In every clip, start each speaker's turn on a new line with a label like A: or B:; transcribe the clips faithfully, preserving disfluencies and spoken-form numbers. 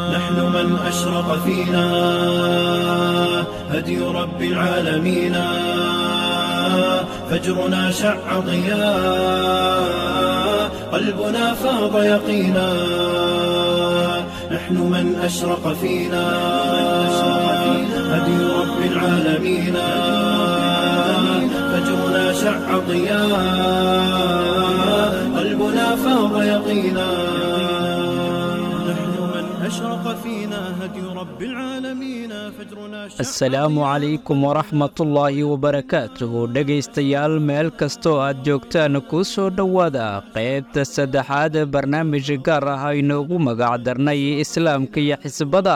A: نحن من أشرق فينا هدي رب العالمين فجرنا شع ضياء قلبنا فاض يقينا نحن من أشرق فينا هدي رب العالمين فجرنا شع ضياء قلبنا فاض يقينا نحن من أشرق فينا هدي رب العالمين فجرنا شع
B: السلام عليكم ورحمة الله وبركاته dhegaystayaal meel kastoo aad joogtaan ku soo dhowaada qaybta saddexaad barnaamij gaar ah inoogu magac darnay islaamka iyo xisbada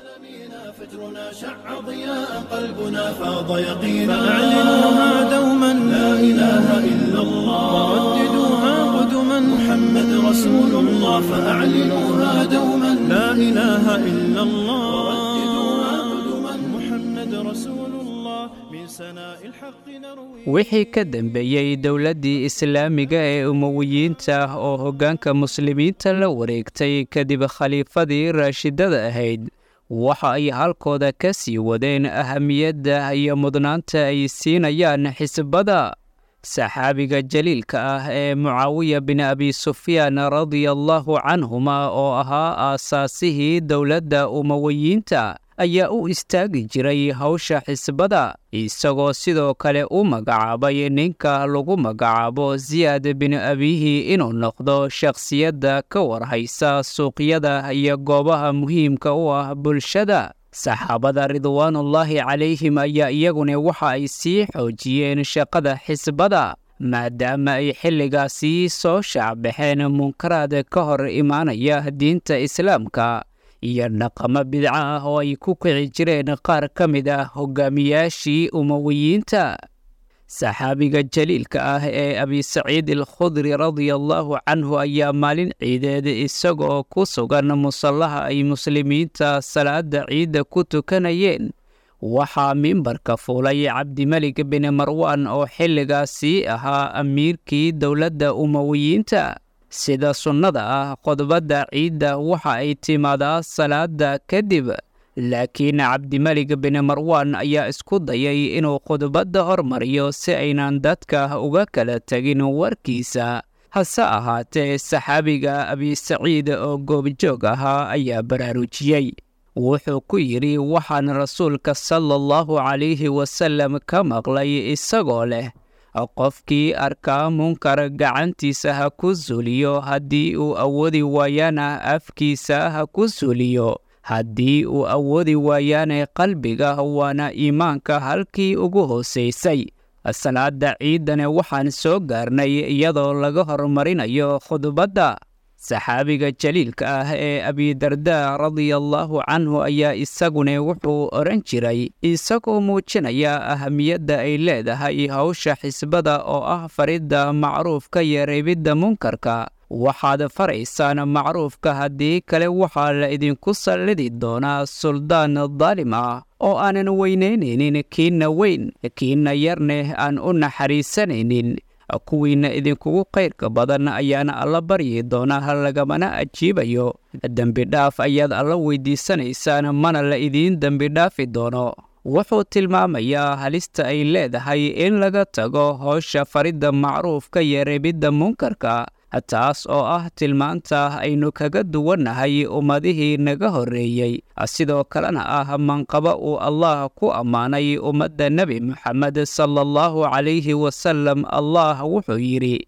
A: فجرنا شع ضياء قلبنا فاض يقينا فأعلنوها دوما لا إله إلا الله ورددوها قدما محمد رسول الله فأعلنوها دوما لا إله إلا الله ورددوها قدما محمد رسول الله من سناء الحق نروي
B: wixii ka dambeeyay dowladdii islaamiga ee umawiyiinta oo hoggaanka muslimiinta la wareegtay kadib khaliifadii raashidada ahayd waxa ay halkooda ka sii wadeen ahamiyadda iyo mudnaanta ay siinayaan xisbada saxaabiga jaliilka ah ee mucaawiya bin abi sufyaan radiallahu canhuma oo ahaa aasaasihii dowladda umawiyiinta ayaa u istaagi jiray hawsha xisbada isagoo sidoo kale u magacaabay ninka lagu magacaabo siyaad bin abihi inuu noqdo shakhsiyadda ka warhaysa suuqyada iyo goobaha muhiimka u ah bulshada saxaabada ridwaanullaahi calayhim ayaa iyaguna waxa ay sii xoojiyeen shaqada xisbada maadaama ay xilligaasii soo shaacbaxeen munkaraad ka hor imaanaya diinta islaamka iyo dhaqamo bidco ah oo ay ku kici jireen qaar ka mid ah hogaamiyaashii umawiyiinta saxaabiga jaliilka ah ee abi saciid alkhudri radiallahu canhu ayaa maalin ciideed isagoo ku sugan musallaha ay muslimiinta salaada ciidda ku tukanayeen waxaa mimbarka fuulay cabdimelig bin marwaan oo xilligaasii ahaa amiirkii dowladda umawiyiinta sida sunnada ah khudbadda ciidda waxa ay timaadaa salaada kadib laakiin cabdimelig bin marwaan ayaa isku dayay inuu khudbadda hormariyo si aynan dadka uga kala tegin warkiisa hase ahaatee saxaabiga abi saciid oo goobjoog ahaa ayaa baraarujiyey wuxuu ku yidhi waxaan rasuulka sala allahu calayhi wasalam ka maqlay isagoo leh qofkii arkaa munkar gacantiisa ha ku suuliyo haddii uu awoodi waayaana afkiisa ha ku suuliyo haddii uu awoodi waayaana qalbiga waana iimaanka halkii ugu hoosaysay salaada ciidana waxaan soo gaarnay iyadoo laga horumarinayo khudbadda saxaabiga jaliilka ah ee abidarda radiallahu canhu ayaa isaguna wuxuu odhan jiray isagoo muujinaya ahamiyadda ay leedahay hawsha xisbada oo ah faridda macruufka iyo reebidda munkarka waxaad faraysaan macruufka haddii kale waxaa la idinku sallidi doonaa suldaan daalim ah oo aanan weynaynaynin kiinna weyn kiinna yarneh aan u naxariisanaynin kuwiina idinkugu qayrka badan ayaana alla baryi doonaa lagamana ajiibayo dembi dhaaf ayaad alla weydiisanaysaan mana la idiin dembi dhaafi doono wuxuu tilmaamayaa halista ay leedahay in laga tago howsha faridda macruufka iyo reebidda munkarka taas oo ah tilmaanta aynu kaga duwannahay ummadihii naga horreeyey sidoo kalena ah manqaba uu allah ku ammaanay ummadda nebi moxamed sala allahu calayhi wasalam allah wuxuu yidhi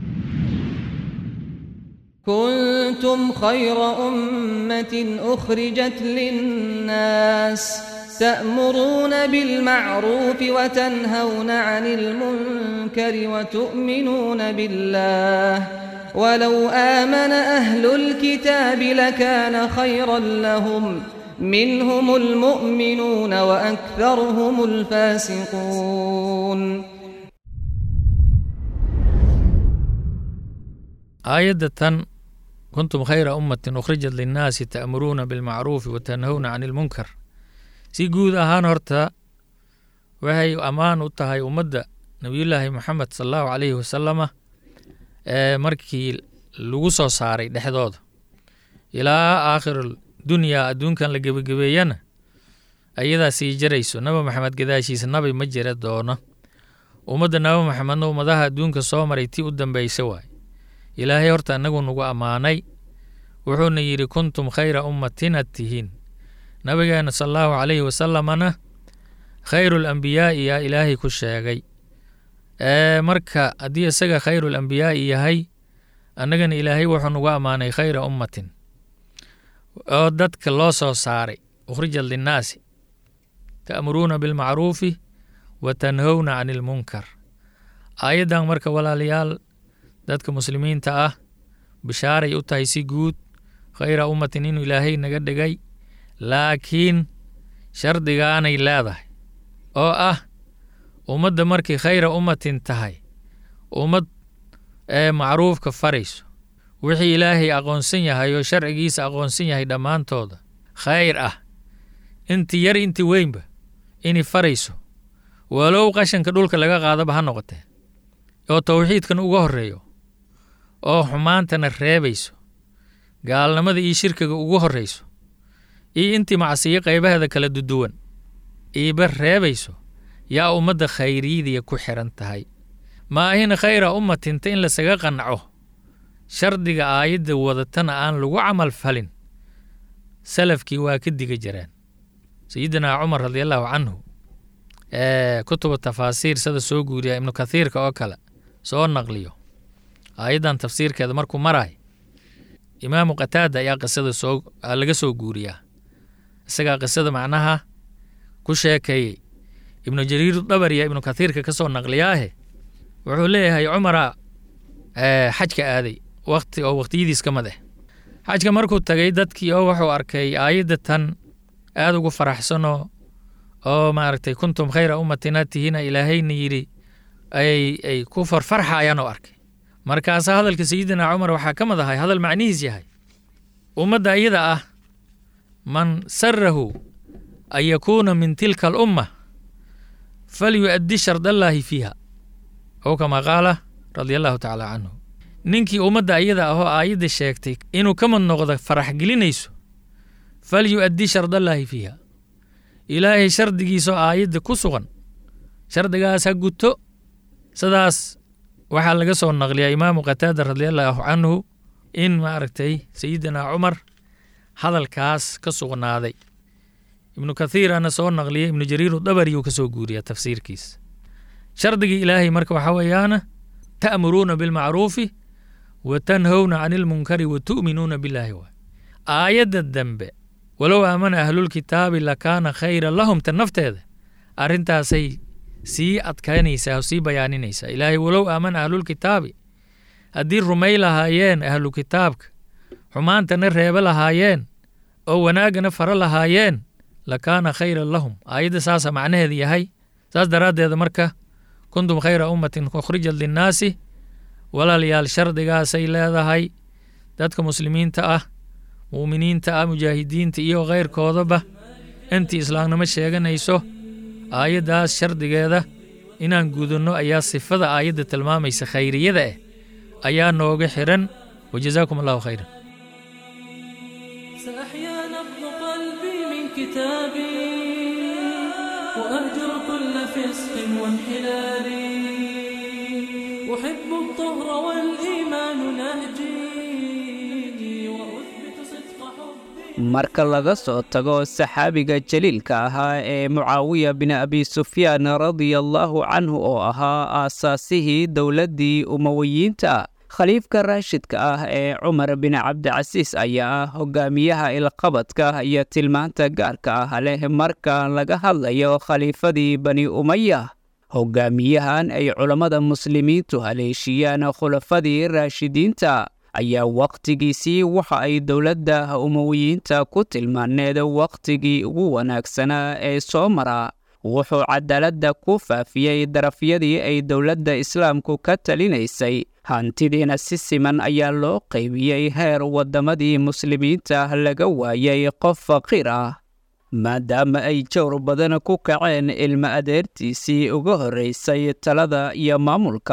C: كنتم خير أمة أخرجت للناس تأمرون بالمعروف وتنهون عن المنكر وتؤمنون بالله ولو آمن أهل الكتاب لكان خيرا لهم منهم المؤمنون وأكثرهم الفاسقون.
D: آية كنتم خير أمة أخرجت للناس تأمرون بالمعروف وتنهون عن المنكر. si guud ahaan horta waxay ammaan u tahay ummadda nabiyullaahi moxamed sala allahu calayhi wasalama ee markii lagu soo saaray dhexdooda ilaa aakhirul dunyaa adduunkan la gebagabeeyana ayadaa sii jarayso. nabi maxamed gadaashiisa nabi ma jira doono. ummadda nabi maxamedna ummadaha adduunka soo maray tii u dambaysa waay. ilaahay horta annagu nagu ammaanay, wuxuuna yidhi kuntum khayra ummatin ad tihiin. nabigeena sala allahu calayhi wasalamana khayru alambiyaa'i yaa ilaahay ku sheegay. ee marka haddii isaga khayru alambiyaa'i yahay, annagana ilaahay wuxuu nagu ammaanay khayra ummatin oo dadka loo soo saaray ukhrijat linnaasi ta'muruuna bilmacruufi wa tanhowna cani ilmunkar. aayaddan marka walaalayaal dadka muslimiinta ah bishaaray u tahay si guud khayra ummatin inuu ilaahay naga dhigay, laakiin shardigaanay leedahay oo ah ummadda markii khayra ummatin tahay ummad ee macruufka farayso, wixii ilaahay aqoonsan yahay oo sharcigiisa aqoonsan yahay dhammaantooda khayr ah, inti yar inti weynba inay farayso, walow qashanka dhulka laga qaadaba ha noqotee, oo tawxiidkan uga horreeyo, oo xumaantana reebayso, gaalnimada iyo shirkiga ugu horrayso, iyo intii macsiyo qaybaheeda kala duduwan iiba reebayso, yaa ummadda khayriidiya ku xiran tahay. ma ahina khayra ummatinta in lasaga qanco shardiga aayadda wadatana aan lagu camal falin. salafkii waa ka diga jireen. sayidina cumar radiallahu canhu ee kutuba tafaasiir sida soo guuriya ibnu kathiirka oo kale soo naqliyo aayaddan tafsiirkeeda markuu maraay, imaamu qataada ayaa qisada soo laga soo guuriyaa. isagaa qisada macnaha ku sheekeeyey. ibnu jariir dabariya ibnu kathiirka ka soo naqliyaahe wuxuu leeyahay cumara xajka aaday waqti oo waqtiyadiis ka mid ah. xajka markuu tagay dadkii oo wuxuu arkay aayadda tan aad ugu faraxsanoo oo maaragtay kuntum khayra ummatina tihiina ilaahayna yidhi ay ay ku farfarxayaan oo arkay. markaasaa hadalka sayidina cumar waxaa ka mid ahay hadal macnihiis yahay ummadda iyada ah man sarahu an yakuuna min tilka alumma falyu'addi shardallaahi fiiha oo kama qaala radia allahu tacaala canhu. ninkii ummadda iyada ahoo aayadda sheegtay inuu ka mid noqdo farax gelinayso, falyu'addi shardallaahi fiiha, ilaahay shardigiisoo aayadda ku sugan shardigaas ha guto. sidaas waxaa laga soo naqliyaa imaamu qataada radiallahu canhu in maaragtay sayidina cumar hadalkaas ka sugnaaday. ibnu kathiirana soo naqliyay, ibnu jariiru dabariyuu ka soo guuriyaa tafsiirkiis. shardigii ilaahay marka waxaa weeyaana ta'muruuna bilmacruufi wa tanhowna cani ilmunkari wa tu'minuuna billaahi waay. aayadda dambe walow aamana ahlulkitaabi lakaana khayra lahum ta nafteeda arrintaasay sii adkaynaysaa oo sii bayaaninaysaa. ilaahay walow aamana ahlulkitaabi haddii rumay lahaayeen ahlu kitaabka, xumaantana reebe lahaayeen oo wanaaggana fara lahaayeen, lakaana khayran lahum. aayadda saasa macnaheeda yahay. saas daraaddeeda marka kuntum khayra ummatin ukhrijat linnaasi, walaalayaal shardigaasay leedahay. dadka muslimiinta ah, mu'miniinta ah, mujaahidiinta iyo khayrkoodaba intii islaamnimo sheeganayso aayaddaas shardigeeda inaan gudanno ayaa sifada aayadda tilmaamaysa khayriyada ah ayaa nooga xiran. wajazaakum allahu khayran.
A: سأحيا نبض قلبي من كتابي وأهجر كل فسق وانحلال. أحب الطهر والإيمان نهجي وأثبت صدق حبي.
B: marka laga soo tago saxaabiga jaliilka ahaa ee mucaawiya bin abi sufyaan radiallahu canhu oo ahaa aasaasihii dowladdii umawiyiinta, khaliifka raashidka ah ee cumar bin cabdicasiis ayaa ah hogaamiyaha ilqabadka iyo tilmaanta gaarka ah leh marka laga hadlayo khaliifadii bani umaya. hogaamiyahan ay culammada muslimiintu haleeshiyaan khulafadii raashidiinta ayaa wakhtigiisii waxa ay dowladda umawiyiinta ku tilmaaneed wakhtigii ugu wanaagsanaa ee soo mara. wuxuu cadaaladda ku faafiyey darafyadii ay dowladda islaamku ka talinaysay, hantidiina si siman ayaa loo qaybiyey heer waddamadii muslimiinta laga waayay qof faqiir ah. maadaama ay jawr badan ku kaceen ilmo adeertiisii uga horraysay talada iyo maamulka,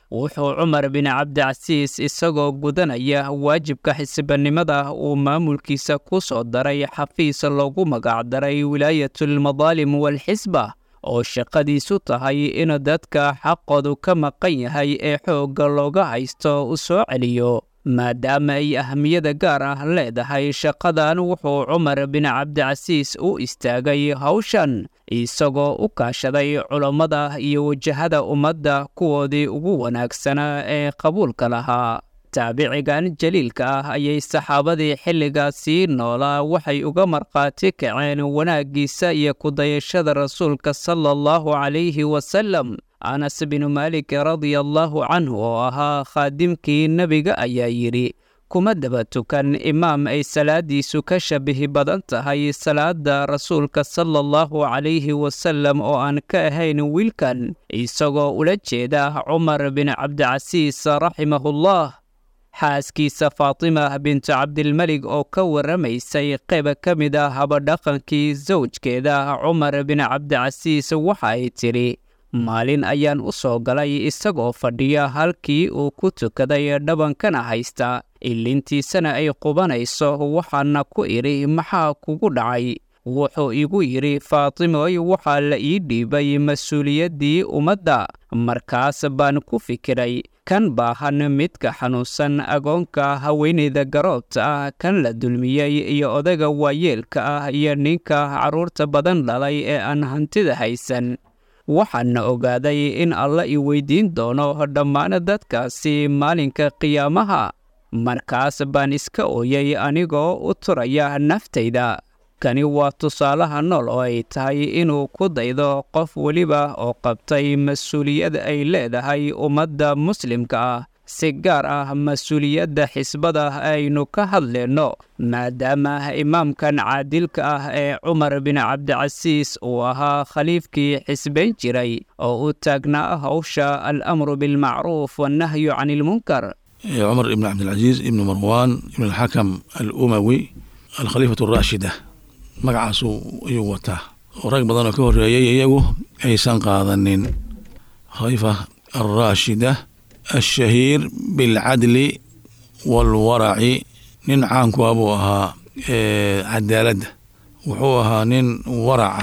B: wuxuu cumar bin cabdicasiis isagoo gudanaya waajibka xisbanimada uu maamulkiisa ku soo daray xafiis loogu magacdaray wilaayatulmadaalim walxisba oo shaqadiisu tahay in dadka xaqoodu ka maqan yahay ee xoogga looga haysto u soo celiyo maadaama ay ahmiyada gaar ah leedahay shaqadan wuxuu cumar bin cabdicasiis u istaagay hawshan isagoo u kaashaday culammada iyo wajahada ummadda kuwoodii ugu wanaagsanaa ee qabuulka lahaa taabicigan jaliilka ah ayay saxaabadii xilligaasii noolaa waxay uga markhaati kaceen wanaaggiisa iyo kudayashada rasuulka sala allahu calayhi wasalam anas binu maalik radia allaahu canhu oo ahaa khaadimkii nebiga ayaa yidhi kuma daba tukan imaam ay salaaddiisu ka shabihi badan tahay salaadda rasuulka sala allahu calayhi wasalam oo aan ka ahayn wiilkan isagoo ula jeeda cumar bin cabdicasiis raximahullah xaaskiisa faatima bintu cabdilmelig oo ka warramaysay qayb ka mid ah habadhaqankii sawjkeeda cumar bin cabdicasiis waxa ay tidhi maalin ayaan u soo galay isagoo fadhiya halkii uu ku tukaday dhabankana haysta ilintiisana ay qubanayso waxaana ku idhi maxaa kugu dhacay wuxuu igu yidhi faatimoy waxaa la ii dhiibay mas-uuliyaddii ummadda markaas baan ku fikiray kan baahan midka xanuunsan agoonka haweenayda garoobta ah kan la dulmiyey iyo odaga waayeelka ah iyo ninka carruurta badan dhalay ee aan hantida haysan waxaana ogaaday in alla i weydiin doono dhammaan dadkaasi maalinka qiyaamaha markaas baan iska ooyay anigoo u turaya naftayda kani waa tusaalaha nool oo ay tahay inuu ku daydo qof weliba oo qabtay mas-uuliyad ay leedahay ummadda muslimka ah si gaar ah mas-uuliyadda xisbada aynu ka hadlayno maadaama imaamkan caadilka ah ee cumar bin cabdicasiis uu ahaa khaliifkii xisbayn jiray oo u taagnaa hawsha al-amru bilmacruuf wannahyu can ilmunkar
E: cumar ibn cabdilcaziiz ibnu marwaan ibn alxakam alumawi alkhaliifatu araashida magacaasu ayuu wataa oo rag badan oo ka horreeyey iyagu aysan qaadanin khaliifa alraashida alshahiir bilcadli waalwaraci nin caanku ah buu ahaa cadaaladda wuxuu ahaa nin waraca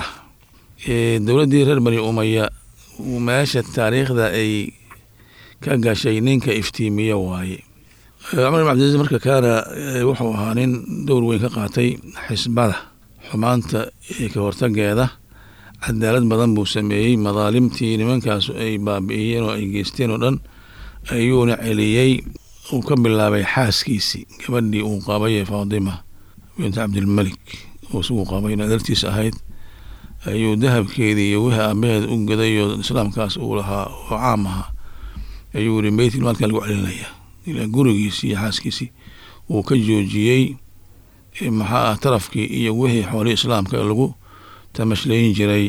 E: dowladdii reer bani umaya meesha taariikhda ay ka gashay ninka iftiimiye waaye cumar ibn cabdilcaziiz marka kaana wuxuu ahaa nin dowr weyn ka qaatay xisbada xumaanta ee ka hortageeda cadaalad badan buu sameeyey madaalimtii nimankaasu ay baabi'iyeen oo ay geysteen oo dhan ayuuna celiyey uu ka bilaabay xaaskiisii gabadhii uu qabay ee faatima bint cabdilmalik oo isagu qabay nadartiis ahayd ayuu dahabkeedii iyo wixii aabaheed u gaday oo islaamkaas uu lahaa oo caam ahaa ayuu yihi beytil maalkaa lagu celinaya ilaa gurigiisii iyo xaaskiisii uu ka joojiyey maxaa ah tarafkii iyo wixii xoolihii islaamka lagu tamashlayn jiray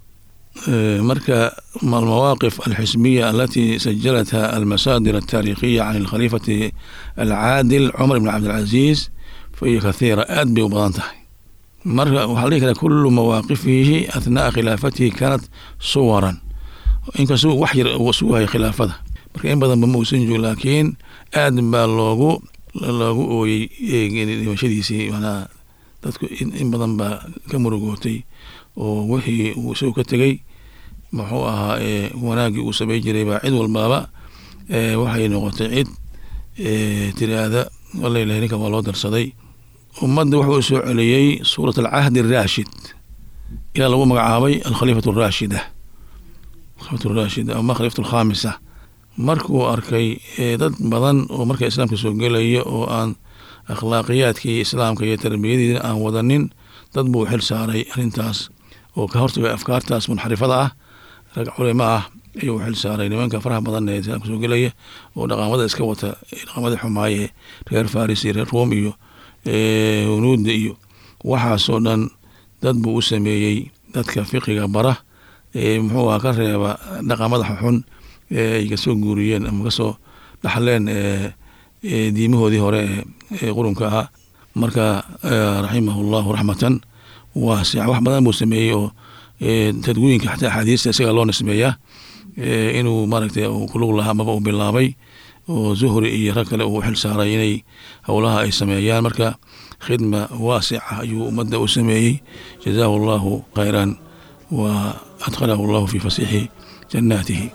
E: marka المواقف الحزبية التي سجلتها المصادر التاريخية عن الخليفة العادل عمر بن عبد العزيز فهي كثيرة أدبي وبضانتها مرة وحاليك كل مواقفه أثناء خلافته كانت صورا إن كسو وحي وسوها خلافته مرة إن بدن بموسنجو لكن أدبا اللوغو اللوغو يمشيديسي وانا إن بدن با كمرغوتي ووحي وسو كتغي muxuu ahaa wanaagii uu samay jiray baa cid walbaaba waxay noqotay cid tiraahda walla ilahay ninkan waa loo darsaday ummadda wuxuu soo celiyey suurat alcahdi araashid ilaa lagu magacaabay alkhaliifatu araashida khaliifatu araashida ama khaliifatu alkhaamisa markuu arkay dad badan oo marka islaamka soo gelaya oo aan akhlaaqiyaadkii islaamka iyo tarbiyadiina aan wadanin dad buu xil saaray arrintaas oo ka hortagay afkaartaas munxarifada ah rag culimo ah ayuu xil saaray nimanka faraha badan ee islaamka soo gelaya oo dhaqamada iska wata dhaqamada xumaaye reer faris iyo reer room iyo hunuudda iyo waxaasoo dhan dad buu u sameeyey dadka fiqiga bara muxuu aha ka reeba dhaqamada xun ee ay kasoo guuriyeen ama kasoo dhaxleen diimahoodii hore ee qurunka ahaa marka raximahu llahu raxmatan waasica wax badan buu sameeyey oo tadwiinka xataa axaadiista isaga loo nisbeeyaa inuu maaragtay uu ku lug lahaa amaba uu bilaabay oo zuhri iyo rag kale uu xil saaray inay howlaha ay sameeyaan. marka khidma waasica ayuu ummadda u sameeyey. jazaahu allahu khayran wa adkhalahu allahu fi fasiixi jannaatihi.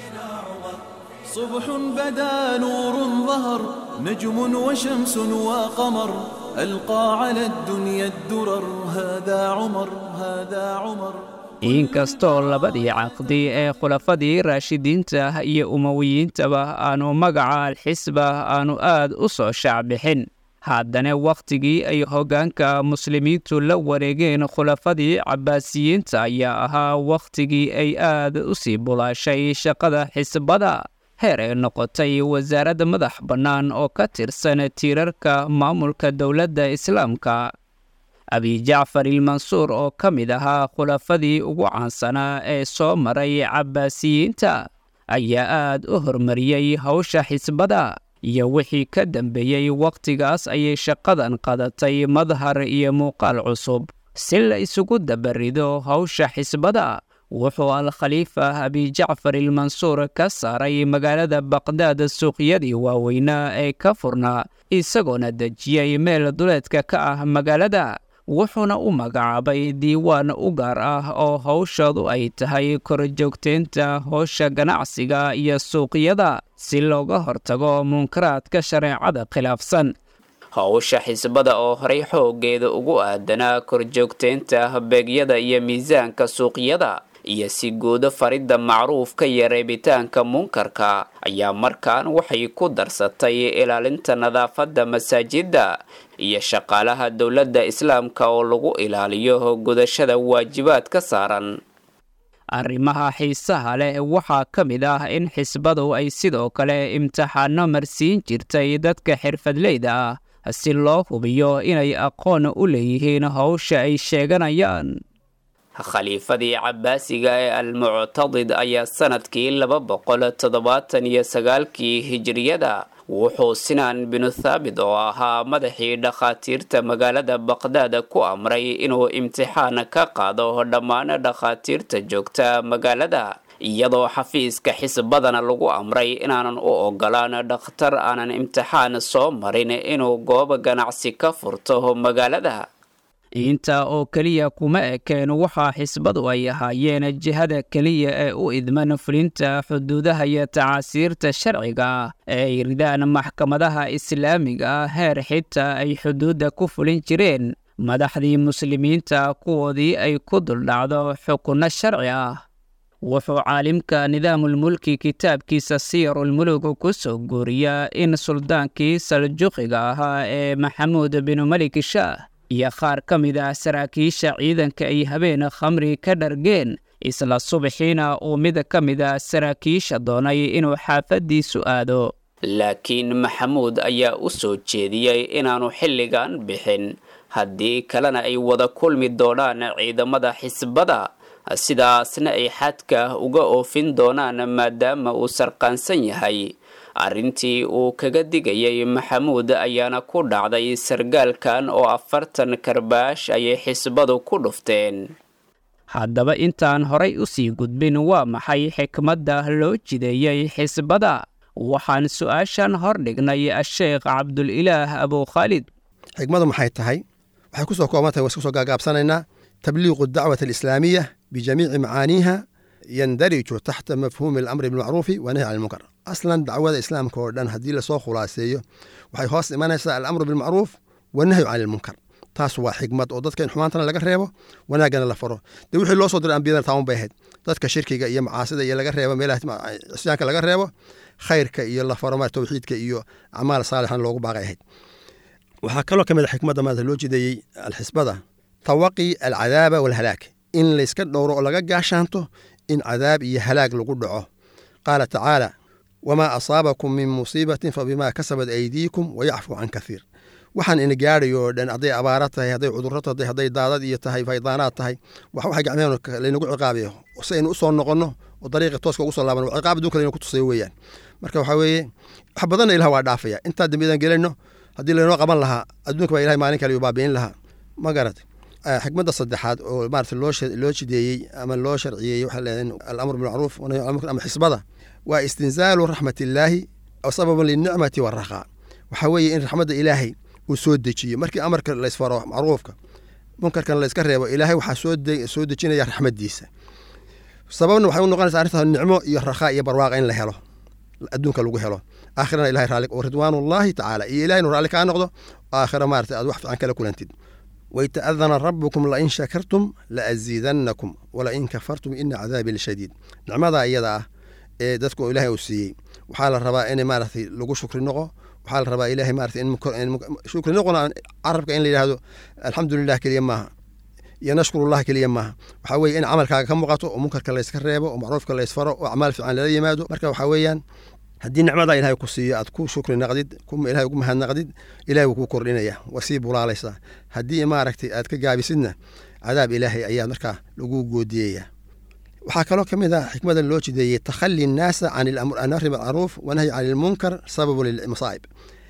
A: صبح بدا نور ظهر نجم وشمس وقمر ألقى على الدنيا الدرر هذا عمر هذا عمر.
B: inkastoo labadii caqdi ee khulafadii raashidiinta iyo umawiyiintaba aanu magaca alxisba aanu aad u soo shaacbixin, haddana wakhtigii ay hoggaanka muslimiintu la wareegeen khulafadii cabbaasiyiinta ayaa ahaa wakhtigii ay aad u sii bulaashay shaqada xisbada, heer ay noqotay wasaaradda madax bannaan oo ka tirsan tiirarka maamulka dowladda islaamka. abijacfar ilmansuur oo ka mid ahaa khulafadii ugu caansanaa ee soo maray cabbaasiyiinta ayaa aad u hormariyey hawsha xisbada, iyo wixii ka dambeeyey wakhtigaas ayay shaqadan qadatay madhar iyo muuqaal cusub. si la isugu dabarido hawsha xisbada, wuxuu al-khaliifa abijacfar ilmansuur ka saaray magaalada baqdaad suuqyadii waaweynaa ee ka furnaa, isagoona dejiyey meel duleedka ka ah magaalada, wuxuuna u magacaabay diiwaan u gaar ah oo hawshoodu ay tahay korjoogteynta howsha ganacsiga iyo suuqyada si looga hortago munkaraadka shareecada khilaafsan. howsha xisbada oo horay xooggeeda ugu aadanaa korjoogteynta beegyada iyo miisaanka suuqyada iyo si guuda faridda macruufka iyo reebitaanka munkarka ayaa markaan waxay ku darsatay ilaalinta nadaafadda masaajidda iyo shaqaalaha dowladda islaamka oo lagu ilaaliyo gudashada waajibaadka saaran. arrimaha xiisaha leh waxaa ka mid ah in xisbadu ay sidoo kale imtixaano marsiin jirtay dadka xirfadleyda ah si loo hubiyo inay aqoon u leeyihiin hawsha ay sheeganayaan. khaliifadii cabbaasiga ee al-muctadid ayaa sanadkii laba boqol toddobaatan iyo sagaalkii hijriyada wuxuu sinaan binu thaabit oo ahaa madaxii dhakhaatiirta magaalada baqdaad ku amray inuu imtixaan ka qaado dhammaan dhakhaatiirta joogta magaalada, iyadoo xafiiska xisbadana lagu amray inaanan u ogolaan dhakhtar aanan imtixaan soo marin inuu goob ganacsi ka furto magaalada. intaa oo keliya kuma ekeen waxaa xisbadu ay ahaayeen jihada keliya ee u idman fulinta xuduudaha iyo tacaasiirta sharciga ah ee ay ridaan maxkamadaha islaamiga ah, heer xitaa ay xuduudda ku fulin jireen madaxdii muslimiinta kuwoodii ay ku duldhacdo xukunno sharci ah. wuxuu caalimka nidaamulmulki kitaabkiisa siyarulmuluk ku soo guuriyaa in suldaankii saljuqiga ahaa ee maxamuud binu malik shaah iyo qaar ka mid ah saraakiisha ciidanka ay habeen khamri ka dhargeen, isla subaxiina uu mid ka mid ah saraakiisha doonay inuu xaafaddiisu aado, laakiin maxamuud ayaa u soo jeediyey inaanu xilligan bixin, haddii kalena ay wada kulmi doonaan ciidamada xisbada, sidaasna ay xadka uga oofin doonaan maadaama uu sarqaansan yahay. arrintii uu kaga digayay maxamuud ayaana ku dhacday sargaalkan oo afartan karbaash ayay xisbadu ku dhufteen. haddaba intaan horay u sii gudbin waa maxay xikmadda loo jideeyey xisbada, waxaan su-aashan hor dhignay asheekh cabdulilaah abukhaalid.
F: xikmadu maxay tahay? waxay ku soo kooban tahay waa isku soo gaagaabsanaynaa tabliiqu dacwat alislaamiya bijamiici macaaniiha yandariju taxta mafhuumi alamri bilmacruufi wanahy can ilmunkar. aslan dacwada islaamka oo dhan haddii lasoo khulaaseeyo waxay hoos imanaysaa alamru bilmacruuf wanahyu can ilmunkar. taas waa xikmad oo dadka in xumaantana laga reebo wanaaggana la faro. dee wixii loo soo diray ambiyadana taaban bay ahayd, dadka shirkiga iyo macaasida iyo laga reebo meelaha cisyaanka laga reebo, khayrka iyo la faro mar tawxiidka iyo acmaal saalixan loogu baaqay ahayd. waxaa kaloo ka mid a xikmadda maanta loo jideeyey alxisbada tawaqi alcadaaba walhalaag, in layska dhowro oo laga gaashaanto in cadaab iyo halaag lagu dhaco. qaala tacaala wamaa asaabakum min musiibatin fabimaa kasabat aydiikum wayacfu can kaiir. waxaan ina gaadhayo oo dhan hadday abaara tahay, hadday cudurro tahay, hadday daadad iyo tahay, faydaanaad tahay, wax waxay gacmeen laynagu ciqaabayo si aynu u soo noqonno oo dariiqi tooska ugu soo laabano ciqaab adduunka layna ku tusayo weeyaan. marka waxaa weeye wax badanna ilaah waa dhaafaya. intaa dambiyadan gelayno haddii laynoo qaban lahaa adduunka baa ilahay maalin kale yu baabi'in lahaa, ma garat. حكمة الصدحات أو مارت اللوش اللوش دي أما اللوش شرعي وحل الأمر بالمعروف والأمر حسبته واستنزال رحمة الله أو سبب للنعمة والرخاء وحوي إن رحمة إلهي وسود شيء مركي أمرك الله يسفره معروفك ممكن كان الله يسكره إلهي وحسود سود شيء يا رحمة ديسة سببنا وحيون نقول تعرفها النعمة يرخاء يبرواق إن له أدونك لو جهله آخرنا إلهي رالك ورضوان الله تعالى إلهي نور عليك أنا نقضه آخر ما أرتأد وحف عن كلا كل أنتد ويتأذن ربكم لئن شكرتم لأزيدنكم ولئن كفرتم إن عذابي لشديد نعم هذا أيضا دتكو إلهي وسي وحال الرباء إن مارثي لقو شكر النقو وحال الرباء إلهي مارثي إن شكر النقو عربك إن لهذا الحمد لله كل يمها ينشكر الله كل يمها وحوي إن عمل كم وقته ومنكر كلا يسكربه ومعروف كلا يسفره وأعمال في عن لا يمادو مركب وحويا هدي نعمة إلهي كسية أتكو شكر نقديد كم إلهي كم هالنقديد إلهي وكو كورينيا وسيب ولا ليس هدي ما ركتي أتك جابي سنة عذاب إلهي أيام مركا لجو جودية وحكى له كم إذا حكمة اللوتش دي تخلي الناس عن الأمر النهي بالمعروف ونهي عن المنكر سبب للمصائب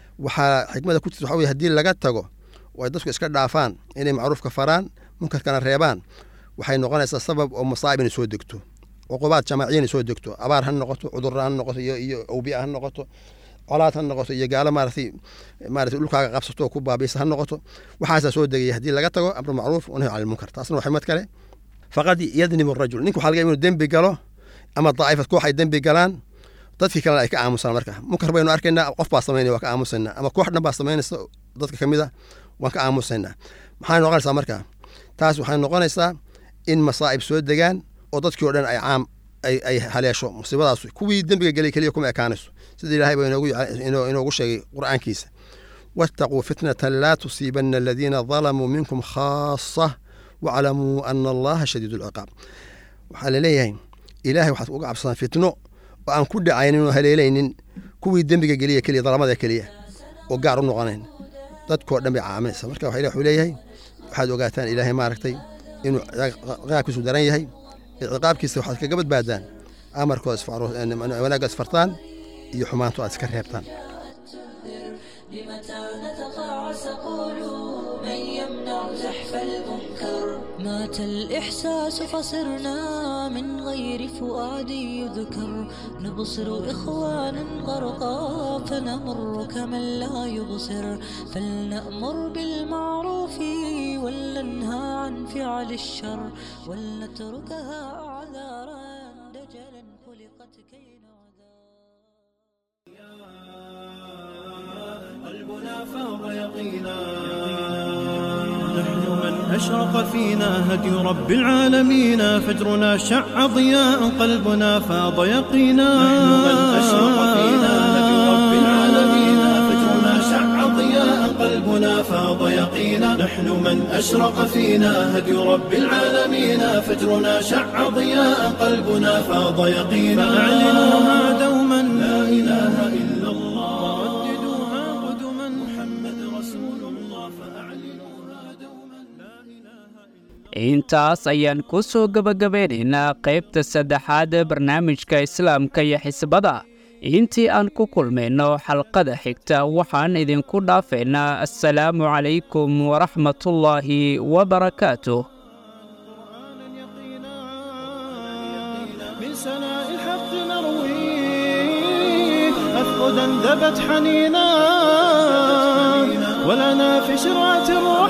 F: وحكمة كنت تحوي هدي اللي قد تجو ويدرسك إسكار دافان إني معروف كفران منكر كان الريبان وحين نقول السبب ومصائب نسودكتو عقوبات جماعيين يسودكتو أبار هالنقطة عذر هالنقطة أو بيئة هالنقطة علاقات هالنقطة يجعل مارثي مارثي لك قبضته كوبا بيس هالنقطة وحاسة سود يهدي لقته أمر معروف ونهي عن المنكر تصنع وحمد كله فقد يذنب الرجل نيكو حلقة من الدم بقاله أما الضعيفة كوح الدم بقالان تدفي كلا كأمس المركة منكر بينو أركنا قف باصميني وكأمسنا أما كوح نباصمين ضدك كميدا وكأمسنا محان نقول سامركة تاس وحين نقول إسا إن مصائب سود دجان ودتك يودن أي عام أي أي حليشو مصيبة كوي دم بقالي كليكم أكانس سيدي الله بينو إنه إنه شيء قرآن كيس واتقوا فتنة لا تصيبن الذين ظلموا منكم خاصة واعلموا أن الله شديد العقاب وحال ليه إلهي وحد وقع بصان فتنه وأن كل عينين وهليلين كوي دم بقالي كلي ظلمات كليه وقع رنو غنين تذكر دم عامل سمرك وحيله حليه waxaad ogaataan ilaahay maaragtay inuu qaabkiisu daran yahay qaabkiisa waxaad kaga badbaadaan amarkooda isfaaro wanaagga isfartaan iyo xumaantu aad iska reebtaan
G: مات الإحساس فصرنا من غير فؤاد يذكر نبصر إخوانا غرقا فنمر كمن لا يبصر فلنأمر بالمعروف ولننهى عن فعل الشر ولنتركها أعذارا دجلا خلقت كي
A: قلبنا فاض يقينا نحن من أشرق فينا هدي رب العالمين فجرنا شع ضياء قلبنا فاض يقينا نحن من أشرق فينا هدي رب العالمين فجرنا شع ضياء قلبنا فاض يقينا نحن من أشرق فينا هدي رب العالمين فجرنا شع ضياء قلبنا فاض يقينا فأعلنوها دوما لا إله إلا الله ورددوها قدما محمد رسول الله فأعلنوها دوما لا إله إلا الله.
B: intaas ayaan ku soo gabagabeynaynaa qaybta saddexaad ee barnaamijka islaamka iyo xisbada intii aan ku kulmayno xalqada xigta waxaan idinku dhaafaynaa assalaamu calaykum waraxmatullaahi wabarakaatuh
A: من سناء الحق نرويه أفقدا ذبت حنينا ولنا في شرعة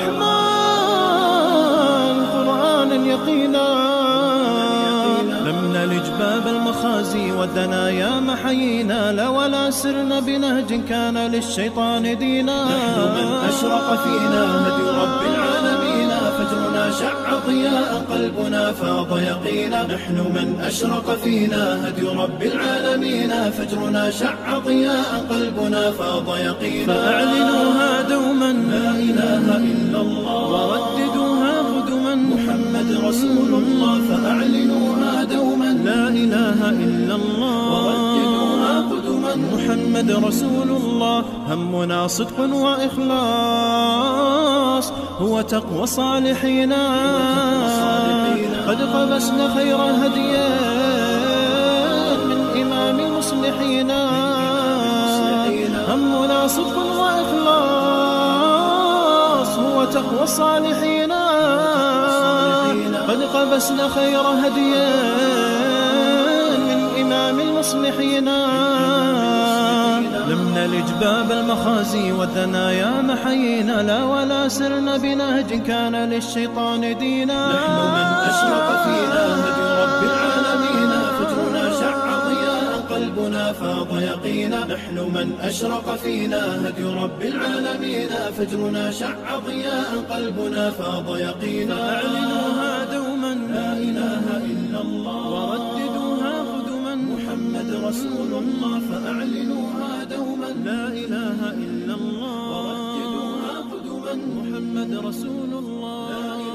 A: الرحمن قرآنا يقينا لم نلج باب المخازي والدنايا محيينا لا ولا سرنا بنهج كان للشيطان دينا نحن من أشرق فينا هدي رب العالمين فجرنا شع ضياء قلبنا فاض يقينا نحن من أشرق فينا هدي رب العالمين فجرنا شع ضياء قلبنا فاض يقينا فأعلنوها دوما لا إله إلا الله ورددوها قدما محمد رسول الله فأعلنوها دوما لا إله إلا الله ورددوها قدما محمد رسول الله همنا صدق وإخلاص هو تقوى صالحين قد قبسنا خير هديا من إمام مصلحين همنا صدق وإخلاص هو وتقوى الصالحين قد قبسنا خير هديين من إمام المصلحين لم نلج باب المخازي والثنايا محيينا لا ولا سرنا بنهج كان للشيطان دينا نحن من أشرق فينا هدي رب العالمين فجرنا شع ضياء قلبنا فاض يقينا نحن من أشرق فينا هدي رب العالمين فجرنا شع ضياء قلبنا فاض يقينا فأعلنوها دوما لا إله إلا الله ورددوها قدما محمد رسول الله فأعلنوها دوما لا إله إلا الله ورددوها قدما محمد رسول الله.